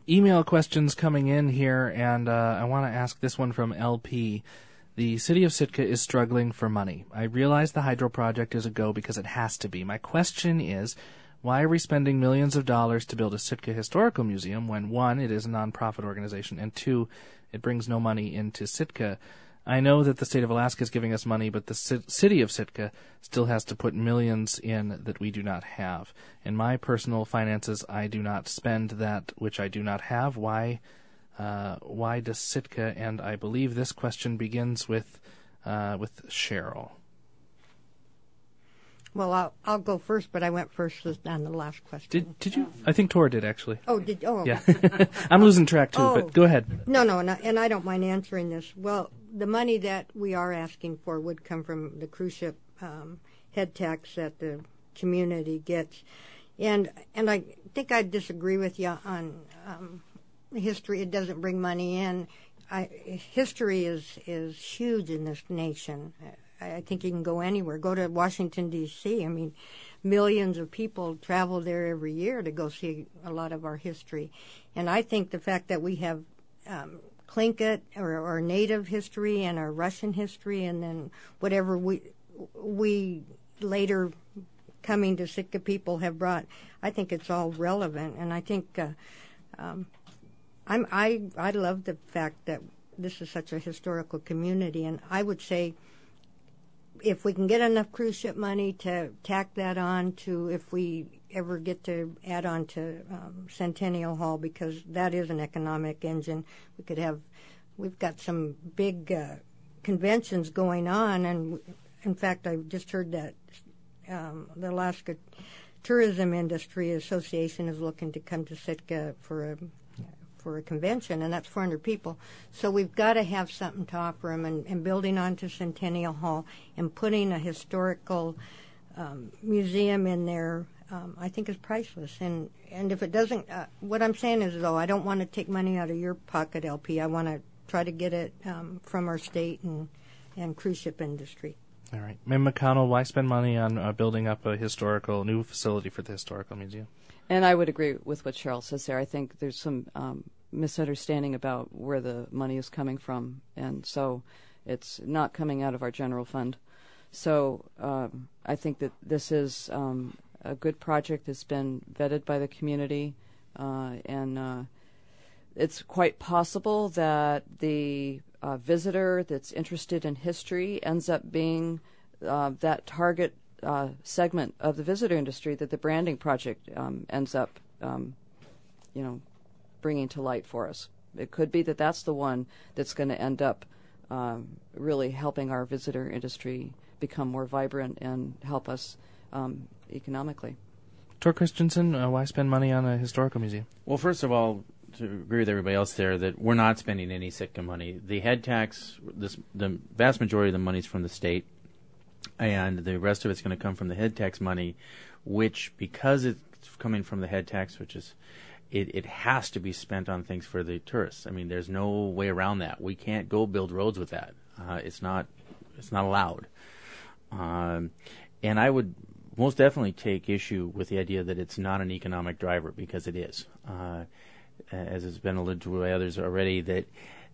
email questions coming in here, and I want to ask this one from LP. The city of Sitka is struggling for money. I realize the hydro project is a go because it has to be. My question is, why are we spending millions of dollars to build a Sitka Historical Museum when, one, it is a nonprofit organization, and two, it brings no money into Sitka? I know that the state of Alaska is giving us money, but the city of Sitka still has to put millions in that we do not have. In my personal finances, I do not spend that which I do not have. Why does Sitka? And I believe this question begins with Cheryl. Well, I'll go first, but I went first on the last question. Did you? I think Tor did, actually. Oh, yeah. I'm losing track, too, but go ahead. No, and I don't mind answering this. Well, the money that we are asking for would come from the cruise ship head tax that the community gets. And I think I disagree with you on history. It doesn't bring money in. History is huge in this nation. I think you can go anywhere. Go to Washington, D.C. I mean, millions of people travel there every year to go see a lot of our history. And I think the fact that we have Tlingit or Native history and our Russian history, and then whatever we later coming to Sitka people have brought, I think it's all relevant. And I think I love the fact that this is such a historical community. And I would say, if we can get enough cruise ship money to tack that on to, if we ever get to add on to Centennial Hall, because that is an economic engine. We've got some big conventions going on, and in fact, I just heard that the Alaska Tourism Industry Association is looking to come to Sitka for a convention, and that's 400 people. So we've got to have something to offer them, and building onto Centennial Hall and putting a historical museum in there, I think is priceless. And if it doesn't, what I'm saying is, though, I don't want to take money out of your pocket, LP. I want to try to get it from our state and cruise ship industry. All right. Ma'am McConnell, why spend money on building up a new facility for the Historical Museum? And I would agree with what Cheryl says there. I think there's some misunderstanding about where the money is coming from, and so it's not coming out of our general fund. So I think that this is a good project that's been vetted by the community, and it's quite possible that the visitor that's interested in history ends up being that target segment of the visitor industry that the branding project ends up, bringing to light for us. It could be that that's the one that's going to end up really helping our visitor industry become more vibrant and help us economically. Tor Christensen, why spend money on a historical museum? Well, first of all, to agree with everybody else there, that we're not spending any Sitka money. The head tax, the vast majority of the money is from the state, and the rest of it's going to come from the head tax money, which, because it's coming from the head tax, which is, it has to be spent on things for the tourists. I mean, there's no way around that. We can't go build roads with that. It's not allowed. And I would most definitely take issue with the idea that it's not an economic driver, because it is. As has been alluded to by others already, that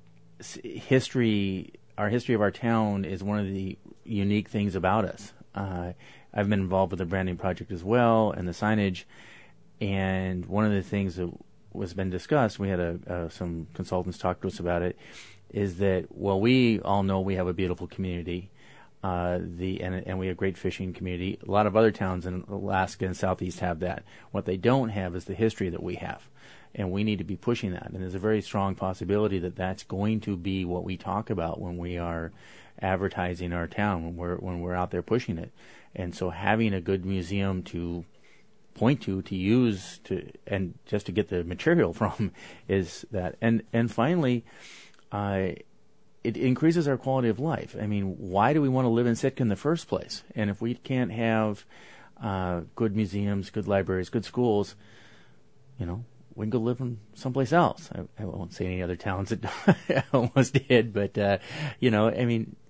our history of our town is one of the unique things about us. I've been involved with the branding project as well, and the signage, and one of the things that was been discussed, we had some consultants talk to us about it, is that, well, we all know we have a beautiful community, and we have a great fishing community. A lot of other towns in Alaska and Southeast have that. What they don't have is the history that we have. And we need to be pushing that. And there's a very strong possibility that that's going to be what we talk about when we are advertising our town, when we're out there pushing it. And so having a good museum to point to use, and just to get the material from, is that. And finally, it increases our quality of life. I mean, why do we want to live in Sitka in the first place? And if we can't have good museums, good libraries, good schools, we can go live in someplace else. I won't say any other towns that almost did, but, I mean,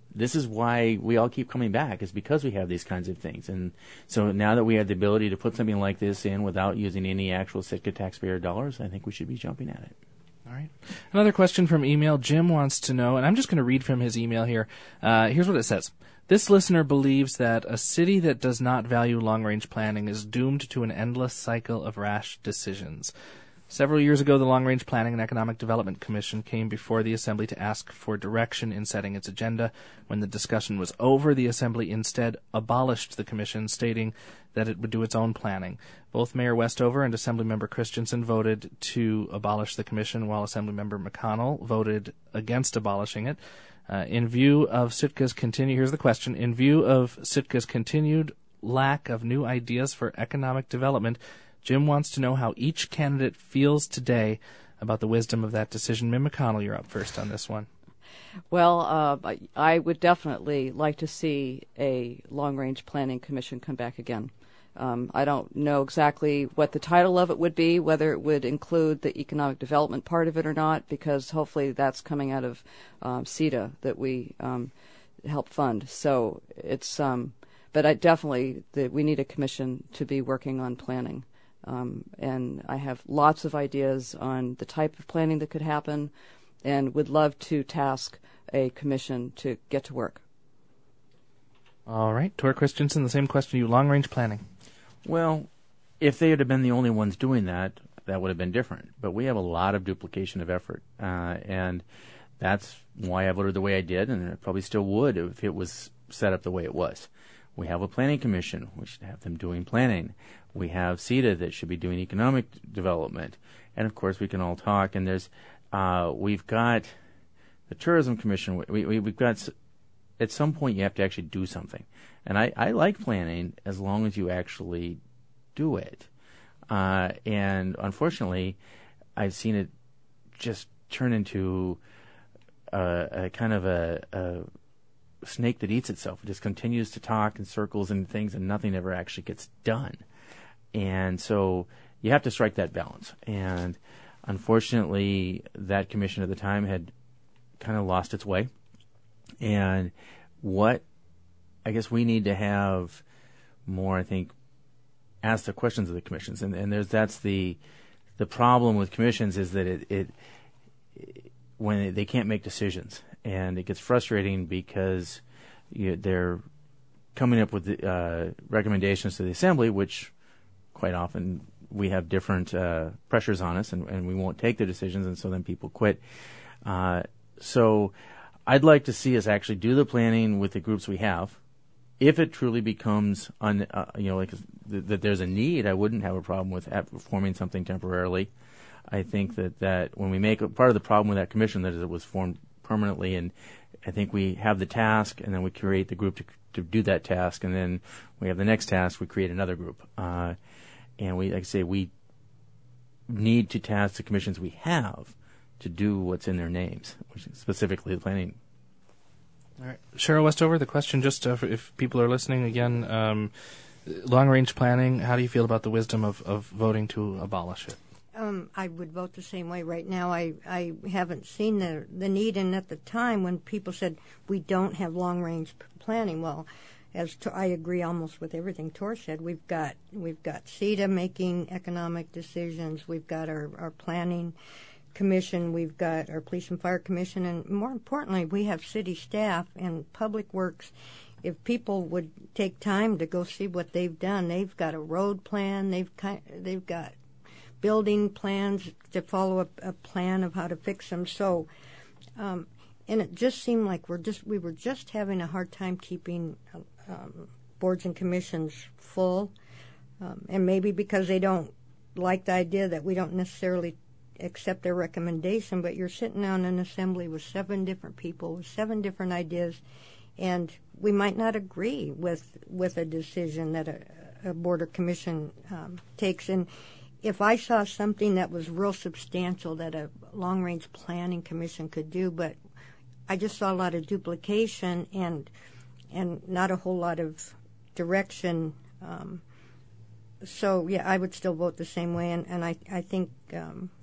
This is why we all keep coming back, is because we have these kinds of things. And so now that we have the ability to put something like this in without using any actual Sitka taxpayer dollars, I think we should be jumping at it. All right. Another question from email. Jim wants to know, and I'm just going to read from his email here. Here's what it says. This listener believes that a city that does not value long-range planning is doomed to an endless cycle of rash decisions. Several years ago, the Long-Range Planning and Economic Development Commission came before the Assembly to ask for direction in setting its agenda. When the discussion was over, the Assembly instead abolished the Commission, stating that it would do its own planning. Both Mayor Westover and Assemblymember Christensen voted to abolish the Commission, while Assemblymember McConnell voted against abolishing it. In view of Sitka's here's the question, in view of Sitka's continued lack of new ideas for economic development, Jim wants to know how each candidate feels today about the wisdom of that decision. Mim McConnell, you're up first on this one. Well, I would definitely like to see a long-range planning commission come back again. I don't know exactly what the title of it would be, whether it would include the economic development part of it or not, because hopefully that's coming out of CETA that we help fund. So it's, but I definitely, we need a commission to be working on planning. And I have lots of ideas on the type of planning that could happen, and would love to task a commission to get to work. All right. Tor Christensen, the same question to you. Long-range planning. Well, if they had been the only ones doing that, that would have been different. But we have a lot of duplication of effort, and that's why I voted the way I did, and I probably still would if it was set up the way it was. We have a planning commission. We should have them doing planning. We have CETA that should be doing economic development. And, of course, we can all talk. And there's we've got the tourism commission. We've got, at some point, you have to actually do something. And I like planning as long as you actually do it. And, unfortunately, I've seen it just turn into a kind of a snake that eats itself. It just continues to talk in circles and things, and nothing ever actually gets done. And so you have to strike that balance. And unfortunately, that commission at the time had kind of lost its way. And what I guess we need to have more, I think, ask the questions of the commissions. And that's the problem with commissions, is that it when they can't make decisions. And it gets frustrating because they're coming up with recommendations to the Assembly, which quite often we have different pressures on us, and we won't take the decisions, and so then people quit. So I'd like to see us actually do the planning with the groups we have. If it truly becomes, that there's a need, I wouldn't have a problem with forming something temporarily. I think that when we make part of the problem with that commission, that is it was formed permanently, and I think we have the task, and then we create the group to do that task, and then we have the next task, we create another group. And we, like I say, we need to task the commissions we have to do what's in their names, which is specifically the planning. All right. Cheryl Westover, the question, just if people are listening again, long-range planning, how do you feel about the wisdom of voting to abolish it? I would vote the same way right now. I haven't seen the need, and at the time when people said we don't have long-range planning, well, I agree almost with everything Tor said. We've got CETA making economic decisions. We've got our planning commission. We've got our police and fire commission, and more importantly, we have city staff and public works. If people would take time to go see what they've done, they've got a road plan. They've got building plans to follow a plan of how to fix them. So, and it just seemed like we were just having a hard time keeping boards and commissions full, and maybe because they don't like the idea that we don't necessarily accept their recommendation, but you're sitting on an assembly with 7 different people with 7 different ideas, and we might not agree with a decision that a board or commission takes. And if I saw something that was real substantial that a long-range planning commission could do, but I just saw a lot of duplication and not a whole lot of direction. So, yeah, I would still vote the same way, and I think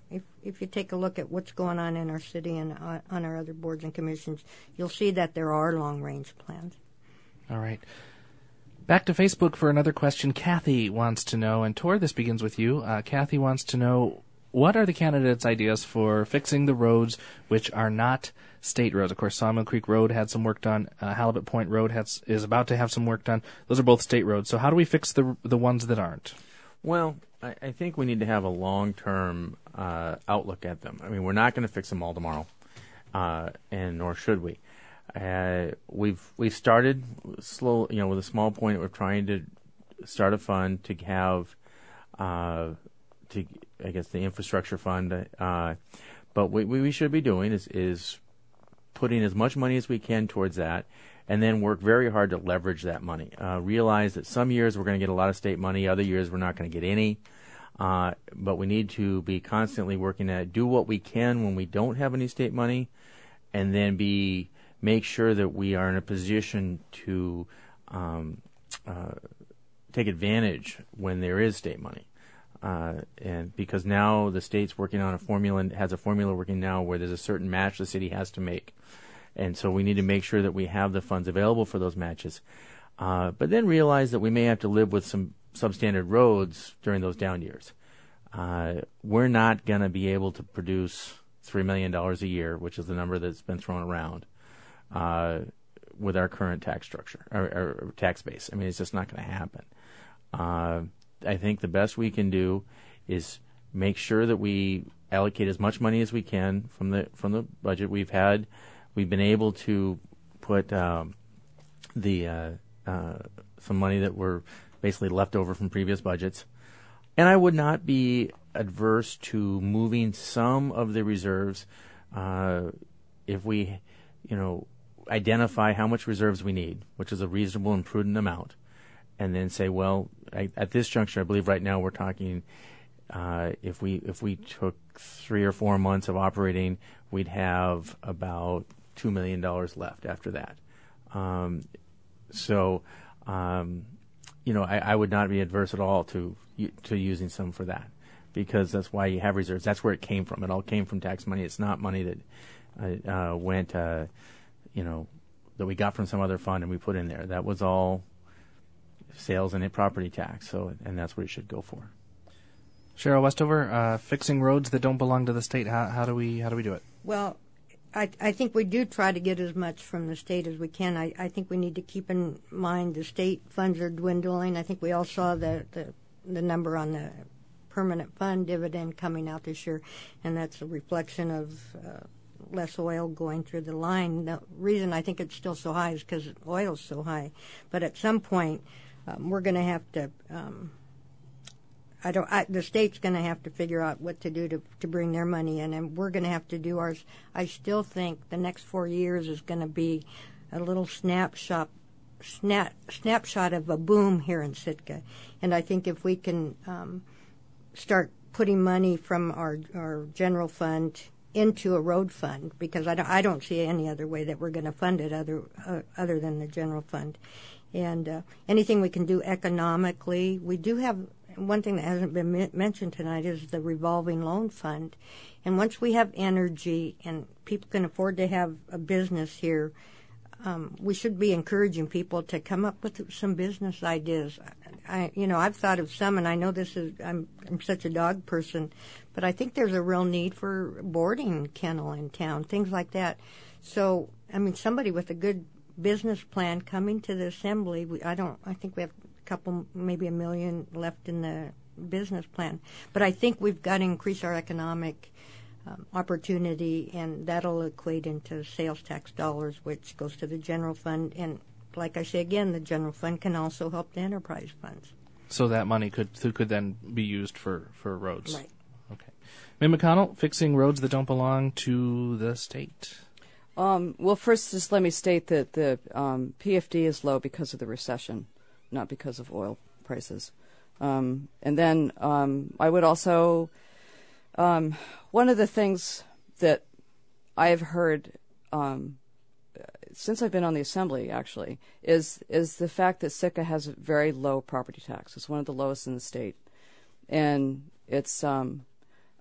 if you take a look at what's going on in our city and on our other boards and commissions, you'll see that there are long-range plans. All right. Back to Facebook for another question. Kathy wants to know, and Tor, this begins with you. Kathy wants to know, what are the candidates' ideas for fixing the roads which are not state roads? Of course, Sawmill Creek Road had some work done. Halibut Point Road is about to have some work done. Those are both state roads. So how do we fix the ones that aren't? Well, I think we need to have a long-term outlook at them. I mean, we're not going to fix them all tomorrow, and nor should we. We've started slow, with a small point. We're trying to start a fund to have, the infrastructure fund. But what we should be doing is putting as much money as we can towards that, and then work very hard to leverage that money. Realize that some years we're going to get a lot of state money, other years we're not going to get any. But we need to be constantly working at do what we can when we don't have any state money, and then make sure that we are in a position to take advantage when there is state money. And because now the state's working on a formula and has a formula working now where there's a certain match the city has to make. And so we need to make sure that we have the funds available for those matches. But then realize that we may have to live with some substandard roads during those down years. We're not going to be able to produce $3 million a year, which is the number that's been thrown around, with our current tax structure or tax base. I mean, it's just not going to happen. I think the best we can do is make sure that we allocate as much money as we can from the budget we've had. We've been able to put some money that were basically left over from previous budgets. And I would not be adverse to moving some of the reserves if we, identify how much reserves we need, which is a reasonable and prudent amount, and then say, well, at this juncture, I believe right now we're talking if we took 3 or 4 months of operating, we'd have about $2 million left after that. I would not be adverse at all to using some for that, because that's why you have reserves. That's where it came from. It all came from tax money. It's not money that went, that we got from some other fund and we put in there. That was all sales and property tax. And that's what it should go for. Cheryl Westover, fixing roads that don't belong to the state. How do we do it? Well, I think we do try to get as much from the state as we can. I think we need to keep in mind the state funds are dwindling. I think we all saw the number on the permanent fund dividend coming out this year, and that's a reflection of less oil going through the line. The reason I think it's still so high is because oil's so high. But at some point, we're going to have to. The state's going to have to figure out what to do to bring their money in, and we're going to have to do ours. I still think the next 4 years is going to be a little snapshot of a boom here in Sitka. And I think if we can start putting money from our general fund into a road fund, because I don't see any other way that we're going to fund it other than the general fund. And anything we can do economically, we do have. One thing that hasn't been mentioned tonight is the revolving loan fund. And once we have energy and people can afford to have a business here, we should be encouraging people to come up with some business ideas. I've thought of some, and I know I'm such a dog person, but I think there's a real need for boarding kennel in town, things like that. So, somebody with a good business plan coming to the assembly, I think we have couple, maybe $1 million left in the business plan. But I think we've got to increase our economic opportunity, and that'll equate into sales tax dollars, which goes to the general fund. And like I say again, the general fund can also help the enterprise funds. So that money could then be used for roads. Right. Okay. Mick McConnell, fixing roads that don't belong to the state. Well, first, just let me state that the PFD is low because of the recession, not because of oil prices. And then I would also, one of the things that I have heard since I've been on the Assembly, actually, is the fact that Sitka has a very low property tax. It's one of the lowest in the state. And it's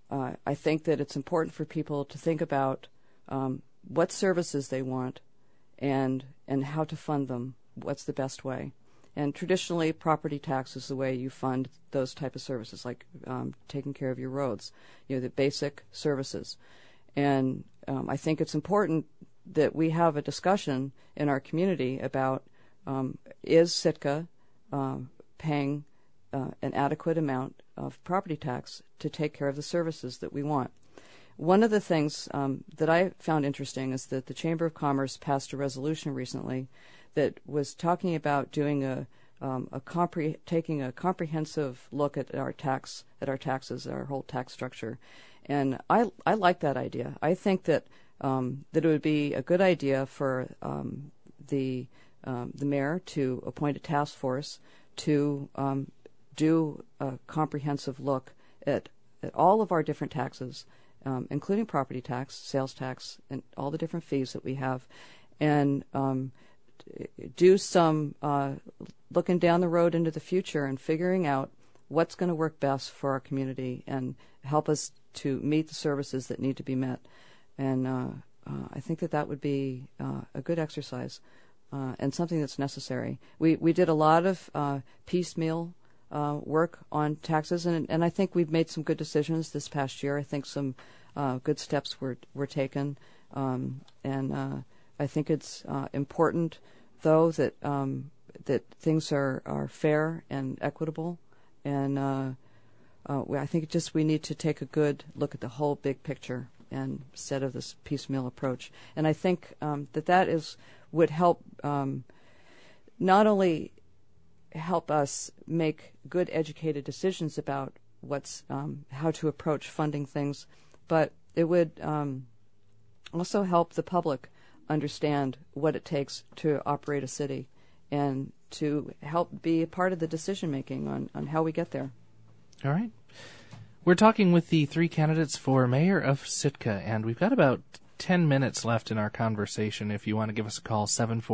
I think that it's important for people to think about what services they want and how to fund them. What's the best way? And traditionally, property tax is the way you fund those type of services, like taking care of your roads, the basic services. And I think it's important that we have a discussion in our community about is Sitka paying an adequate amount of property tax to take care of the services that we want. One of the things that I found interesting is that the Chamber of Commerce passed a resolution recently that was talking about doing taking a comprehensive look at our taxes, our whole tax structure, and I like that idea. I think that it would be a good idea for the mayor to appoint a task force to do a comprehensive look at all of our different taxes, including property tax, sales tax, and all the different fees that we have, and do some looking down the road into the future and figuring out what's going to work best for our community and help us to meet the services that need to be met. And I think that would be a good exercise and something that's necessary. We did a lot of piecemeal work on taxes, and I think we've made some good decisions this past year. I think some good steps were taken, and I think it's important, though, that things are fair and equitable, and I think we need to take a good look at the whole big picture instead of this piecemeal approach. And I think that would help not only help us make good educated decisions about how to approach funding things, but it would also help the public understand what it takes to operate a city and to help be a part of the decision making on how we get there. All right. We're talking with the three candidates for mayor of Sitka, and we've got about 10 minutes left in our conversation. If you want to give us a call,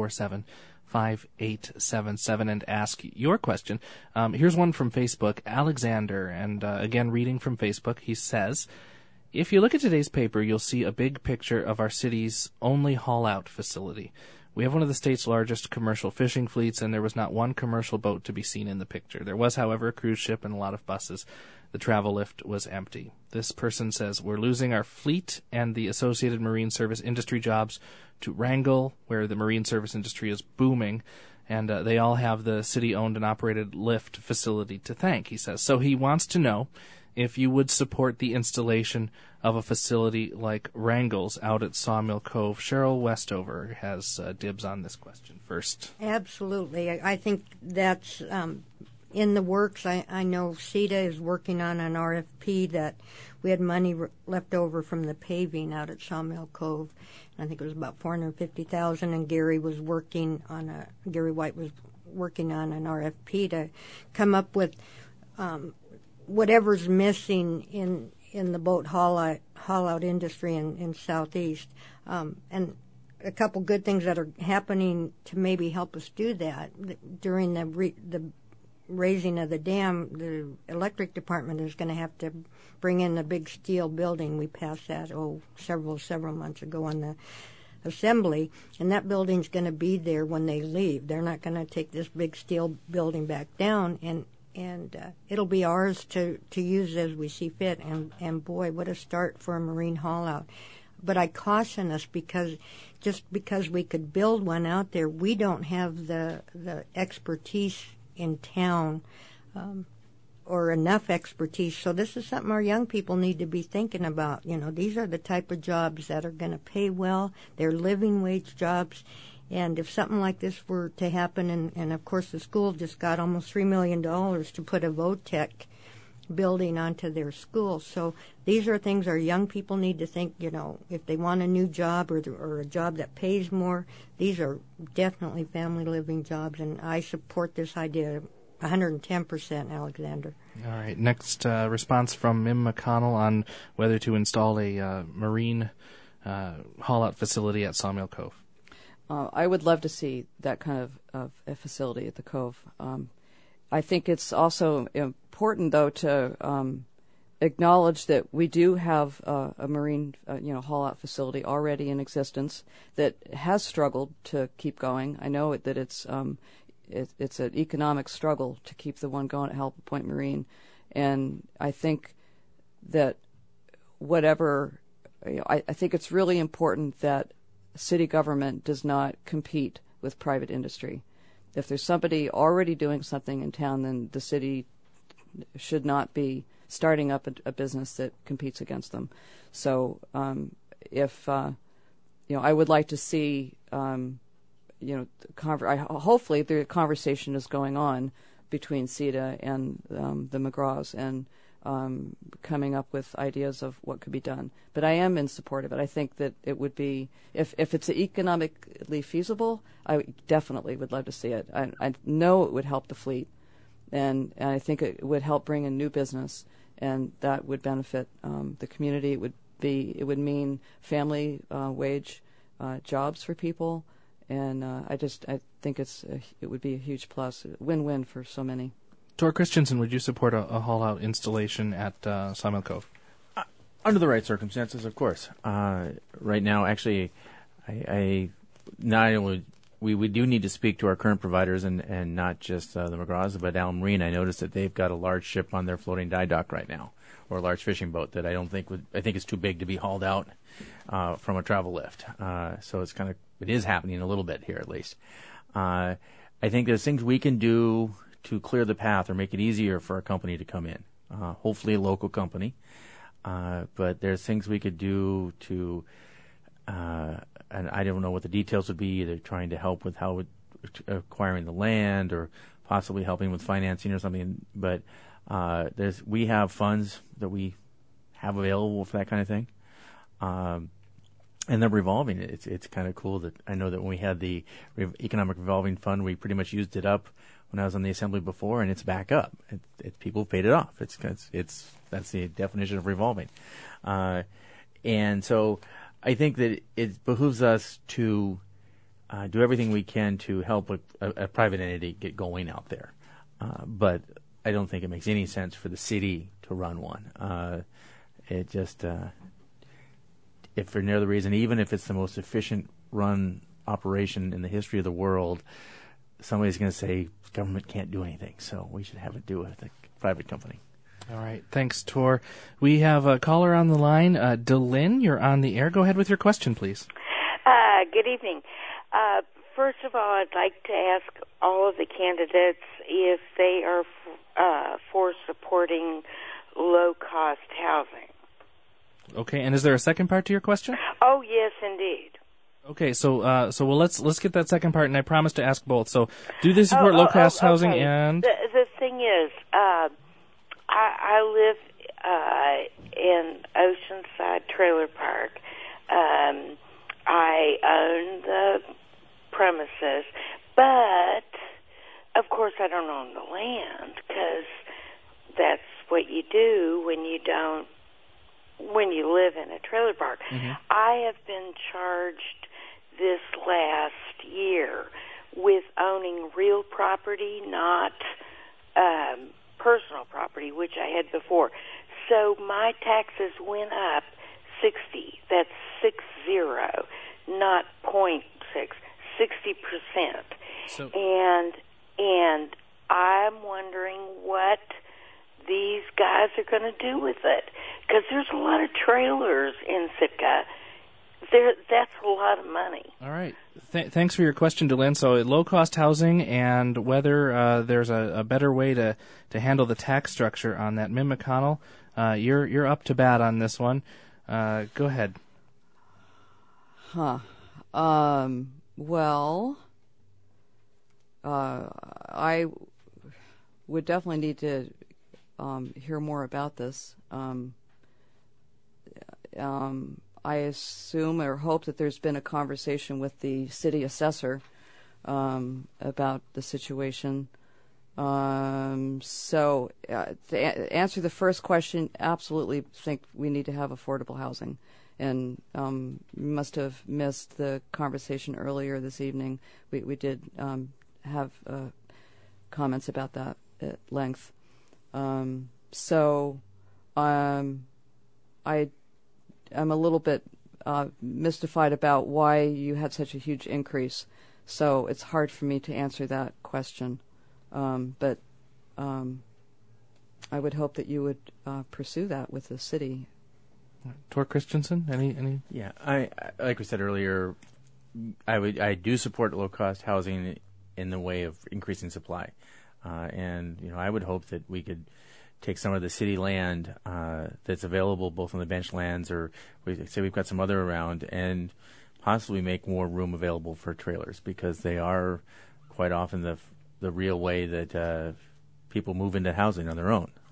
747-5877, and ask your question. Here's one from Facebook, Alexander, and again, reading from Facebook, he says, if you look at today's paper, you'll see a big picture of our city's only haul-out facility. We have one of the state's largest commercial fishing fleets, and there was not one commercial boat to be seen in the picture. There was, however, a cruise ship and a lot of buses. The travel lift was empty. This person says, we're losing our fleet and the associated marine service industry jobs to Wrangell, where the marine service industry is booming, and they all have the city-owned and operated lift facility to thank, he says. So he wants to know if you would support the installation of a facility like Wrangell's out at Sawmill Cove. Cheryl Westover has dibs on this question first. Absolutely. I think that's in the works. I know CETA is working on an RFP that we had money left over from the paving out at Sawmill Cove. I think it was about $450,000, and Gary White was working on an RFP to come up with whatever's missing in the boat haul-out industry in Southeast. And a couple good things that are happening to maybe help us do that. During the raising of the dam, the electric department is going to have to bring in a big steel building. We passed that several months ago on the assembly, and that building's going to be there when they leave. They're not going to take this big steel building back down, and it'll be ours to use as we see fit. And boy, what a start for a marine haul-out. But I caution us because we could build one out there, we don't have the expertise in town or enough expertise. So this is something our young people need to be thinking about. These are the type of jobs that are going to pay well. They're living wage jobs. And if something like this were to happen, and of course the school just got almost $3 million to put a VOTEC building onto their school. So these are things our young people need to think, if they want a new job or a job that pays more, these are definitely family living jobs. And I support this idea 110%, Alexander. All right. Next response from Mim McConnell on whether to install a marine haul-out facility at Sawmill Cove. I would love to see that kind of a facility at the Cove. I think it's also important, though, to acknowledge that we do have a marine, haul-out facility already in existence that has struggled to keep going. I know that it's an economic struggle to keep the one going at Halibut Point Marine, and I think that I think it's really important that city government does not compete with private industry. If there's somebody already doing something in town, then the city should not be starting up a business that competes against them. So I would like to see, hopefully the conversation is going on between CETA and the McGraws and coming up with ideas of what could be done. But I am in support of it. I think that it would be, if it's economically feasible, I definitely would love to see it. I know it would help the fleet, and I think it would help bring in new business, and that would benefit the community. It would mean family wage jobs for people, and I think it would be a huge plus, win-win for so many. Tor Christensen, would you support a haul-out installation at Sawmill Cove? Under the right circumstances, of course. Right now, actually, we do need to speak to our current providers and not just the McGraws, but Allen Marine. I noticed that they've got a large ship on their floating die dock right now, or a large fishing boat that I think is too big to be hauled out from a travel lift. So it is happening a little bit here at least. I think there's things we can do to clear the path or make it easier for a company to come in. Hopefully a local company. But there's things we could do to, and I don't know what the details would be, either trying to help with acquiring the land or possibly helping with financing or something. But we have funds that we have available for that kind of thing. And they're revolving. It's kind of cool that I know that when we had the economic revolving fund, we pretty much used it up when I was on the assembly before, and it's back up. People paid it off. That's the definition of revolving. And so I think that it behooves us to do everything we can to help a private entity get going out there. But I don't think it makes any sense for the city to run one. If for no other reason, even if it's the most efficient run operation in the history of the world, somebody's going to say government can't do anything, so we should have it do it with a private company. All right. Thanks, Tor. We have a caller on the line. Delyn, you're on the air. Go ahead with your question, please. Good evening. First of all, I'd like to ask all of the candidates if they are for supporting low-cost housing. Okay, and is there a second part to your question? Oh, yes, indeed. Okay, so let's get that second part, and I promise to ask both. So, do they support low-cost housing? Okay. And the thing is, I live in Oceanside Trailer Park. I own the premises, but of course I don't own the land, because that's what you do when you live in a trailer park. Mm-hmm. I have been charged this last year with owning real property, not personal property, which I had before. So my taxes went up 60. That's 60, not 0.6, 60%. So, and I'm wondering what these guys are going to do with it, because there's a lot of trailers in Sitka. That's a lot of money. All right. Thanks for your question, Delyn. So low-cost housing and whether there's a better way to handle the tax structure on that. Mim McConnell, you're up to bat on this one. Go ahead. Well, I would definitely need to hear more about this. I assume or hope that there's been a conversation with the city assessor about the situation. So to answer the first question, absolutely think we need to have affordable housing. And you must have missed the conversation earlier this evening. We did have comments about that at length. So I'm a little bit mystified about why you had such a huge increase. So it's hard for me to answer that question. But I would hope that you would pursue that with the city. Tor Christensen, any? Yeah, I like we said earlier, I do support low cost housing in the way of increasing supply, and I would hope that we could take some of the city land that's available both on the bench lands, or we say we've got some other around, and possibly make more room available for trailers, because they are quite often the real way that people move into housing on their own.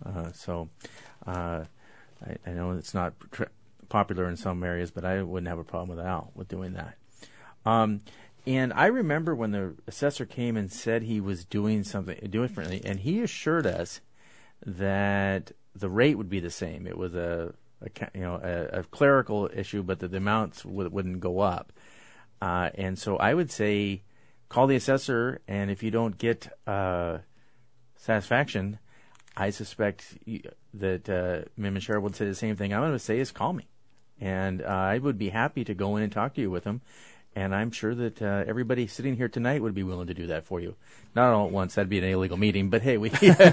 I know it's not popular in some areas, but I wouldn't have a problem with doing that. And I remember when the assessor came and said he was doing something differently, and he assured us that the rate would be the same. It was a clerical issue, but that the amounts wouldn't go up. And so I would say, call the assessor, and if you don't get satisfaction, I suspect that Ms. Cheryl would say the same thing I'm going to say is call me. And I would be happy to go in and talk to you with them. And I'm sure that everybody sitting here tonight would be willing to do that for you. Not all at once. That'd be an illegal meeting. But, hey, we...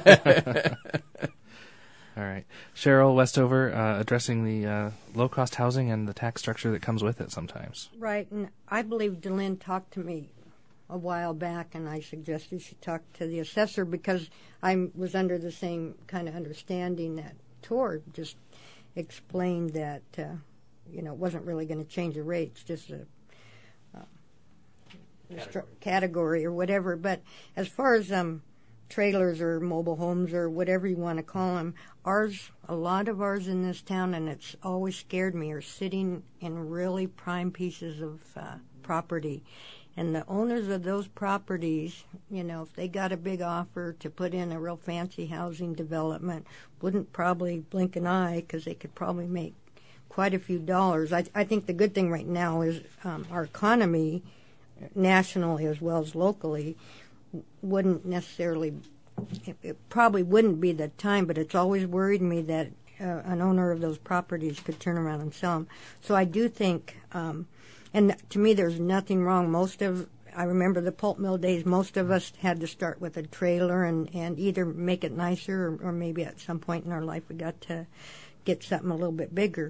All right. Cheryl Westover, addressing the low-cost housing and the tax structure that comes with it sometimes. Right. And I believe DeLynn talked to me a while back, and I suggested you should talk to the assessor, because I was under the same kind of understanding that Tor just explained that, it wasn't really going to change the rates, just a category or whatever. But as far as trailers or mobile homes or whatever you want to call them, a lot of ours in this town, and it's always scared me, are sitting in really prime pieces of property. And the owners of those properties, if they got a big offer to put in a real fancy housing development, wouldn't probably blink an eye, because they could probably make quite a few dollars. I think the good thing right now is our economy, nationally as well as locally, wouldn't necessarily, it probably wouldn't be the time, but it's always worried me that an owner of those properties could turn around and sell them. So I do think, and to me there's nothing wrong. I remember the pulp mill days, most of us had to start with a trailer and either make it nicer, or maybe at some point in our life we got to get something a little bit bigger.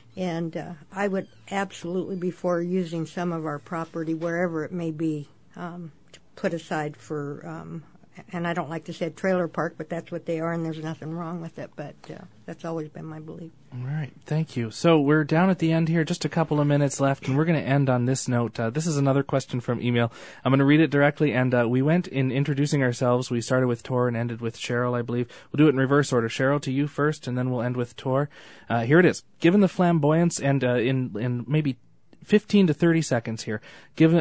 And I would absolutely be for using some of our property, wherever it may be, to put aside for, and I don't like to say trailer park, but that's what they are, and there's nothing wrong with it. But that's always been my belief. All right. Thank you. So we're down at the end here, just a couple of minutes left, and we're going to end on this note. This is another question from email. I'm going to read it directly, and we went in introducing ourselves. We started with Tor and ended with Cheryl, I believe. We'll do it in reverse order. Cheryl, to you first, and then we'll end with Tor. Here it is. Given the flamboyance, and in maybe 15 to 30 seconds here, given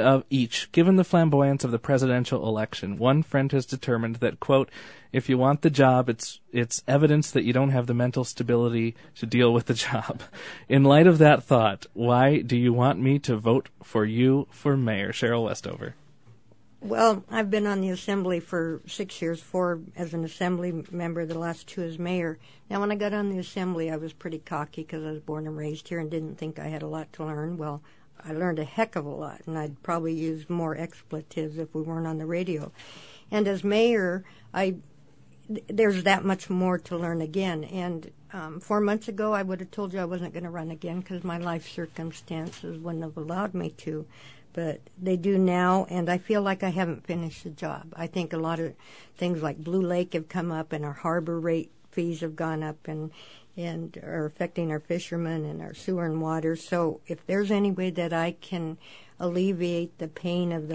the flamboyance of the presidential election, one friend has determined that, quote, if you want the job, it's evidence that you don't have the mental stability to deal with the job. In light of that thought, why do you want me to vote for you for mayor? Cheryl Westover. Well, I've been on the assembly for 6 years, 4 as an assembly member, the last 2 as mayor. Now, when I got on the assembly, I was pretty cocky because I was born and raised here and didn't think I had a lot to learn. Well, I learned a heck of a lot, and I'd probably use more expletives if we weren't on the radio. And as mayor, there's that much more to learn again. And 4 months ago, I would have told you I wasn't going to run again because my life circumstances wouldn't have allowed me to. But they do now, and I feel like I haven't finished the job. I think a lot of things like Blue Lake have come up, and our harbor rate fees have gone up and are affecting our fishermen and our sewer and water. So if there's any way that I can alleviate the pain of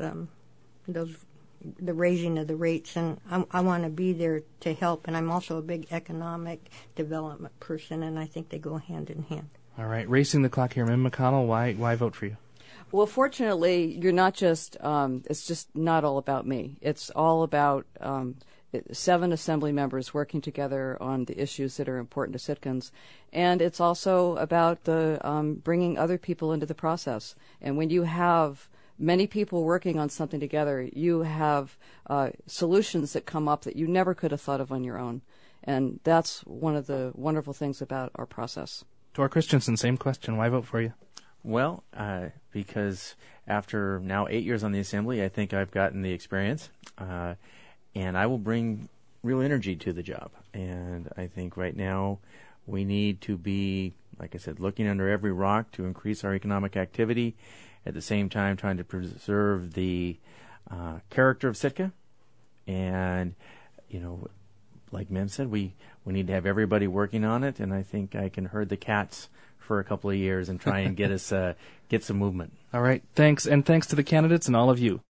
the raising of the rates, and I want to be there to help. And I'm also a big economic development person, and I think they go hand in hand. All right, racing the clock here, Mim McConnell. Why vote for you? Well, fortunately, you're not just, it's just not all about me. It's all about 7 assembly members working together on the issues that are important to Sitkans. And it's also about the bringing other people into the process. And when you have many people working on something together, you have solutions that come up that you never could have thought of on your own. And that's one of the wonderful things about our process. Tor Christensen, same question. Why vote for you? Well, because after now 8 years on the Assembly, I think I've gotten the experience, and I will bring real energy to the job. And I think right now we need to be, like I said, looking under every rock to increase our economic activity, at the same time trying to preserve the character of Sitka. And, like Mem said, we need to have everybody working on it, and I think I can herd the cats for a couple of years and try and get us get some movement. All right. Thanks, and thanks to the candidates and all of you.